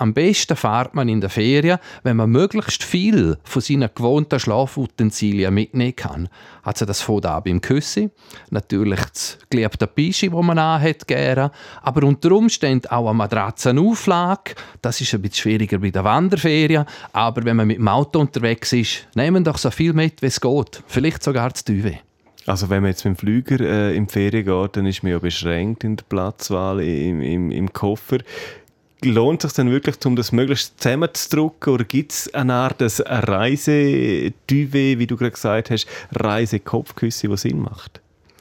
am besten fährt man in der Ferien, wenn man möglichst viel von seinen gewohnten Schlafutensilien mitnehmen kann. Also das fängt an beim Küssi, natürlich das geliebte Pischi, das man anhat, gerne, aber unter Umständen auch eine Matratzenauflage. Das ist ein bisschen schwieriger bei der Wanderferien, aber wenn man mit dem Auto unterwegs ist, nehmen doch so viel mit, wie es geht. Vielleicht sogar das Duvet. Also wenn man jetzt mit dem Flüger in die Ferien geht, dann ist man ja beschränkt in der Platzwahl im Koffer. Lohnt es sich dann wirklich, um das möglichst zusammenzudrücken, oder gibt es eine Art Reiseduvet, wie du gerade gesagt hast, Reisekopfküsse, die Sinn macht?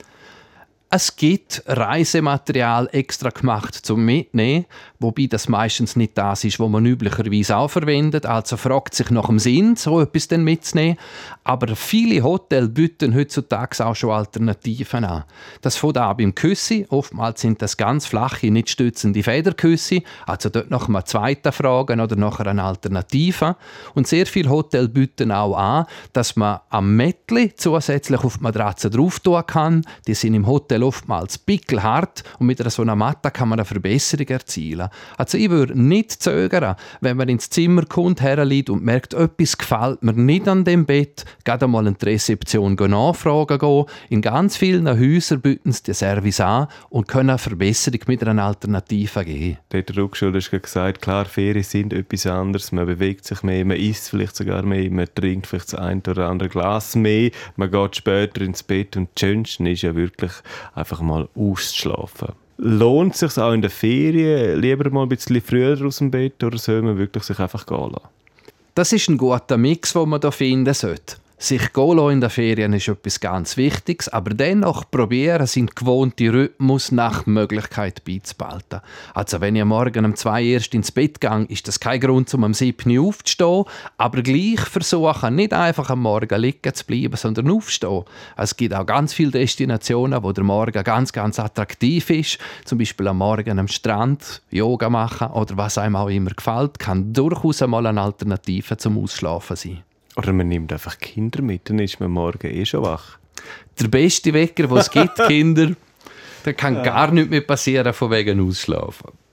Es gibt Reisematerial extra gemacht zum Mitnehmen, wobei das meistens nicht das ist, was man üblicherweise auch verwendet. Also fragt sich nach dem Sinn, so etwas denn mitzunehmen. Aber viele Hotels bieten heutzutage auch schon Alternativen an. Das fängt an beim Küssi. Oftmals sind das ganz flache, nicht stützende Federküssi. Also dort nach einem zweiten fragen oder nach einer Alternative. Und sehr viele Hotels bieten auch an, dass man am Mättli zusätzlich auf die Matratze drauf tun kann. Die sind im Hotel oftmals pickelhart und mit so einer Matte kann man eine Verbesserung erzielen. Also ich würde nicht zögern, wenn man ins Zimmer kommt, herliegt und merkt, etwas gefällt mir nicht an dem Bett, gerade mal in die Rezeption nachfragen gehen. In ganz vielen Häusern bieten sie den Service an und können eine Verbesserung mit einer Alternative geben. Der Ruckschul hat gesagt, klar, Ferien sind etwas anderes, man bewegt sich mehr, man isst vielleicht sogar mehr, man trinkt vielleicht das ein oder andere Glas mehr, man geht später ins Bett und das Schönste ist ja wirklich einfach mal auszuschlafen. Lohnt es sich auch in der Ferien, lieber mal ein bisschen früher aus dem Bett, oder soll man wirklich sich einfach gehen lassen? Das ist ein guter Mix, den man hier finden sollte. Sich gehen lassen in den Ferien ist etwas ganz Wichtiges, aber dennoch probieren, seinen gewohnten Rhythmus nach Möglichkeit beizubehalten. Also wenn ich morgen um 2 erst ins Bett gehe, ist das kein Grund, um 7 Uhr aufzustehen, aber gleich versuchen, nicht einfach am Morgen liegen zu bleiben, sondern aufzustehen. Es gibt auch ganz viele Destinationen, wo der Morgen ganz, ganz attraktiv ist. Zum Beispiel am Morgen am Strand Yoga machen oder was einem auch immer gefällt, kann durchaus einmal eine Alternative zum Ausschlafen sein. Oder man nimmt einfach Kinder mit, dann ist man morgen schon wach. Der beste Wecker, den es gibt, Kinder, da kann gar nichts mehr passieren von wegen Ausschlafen.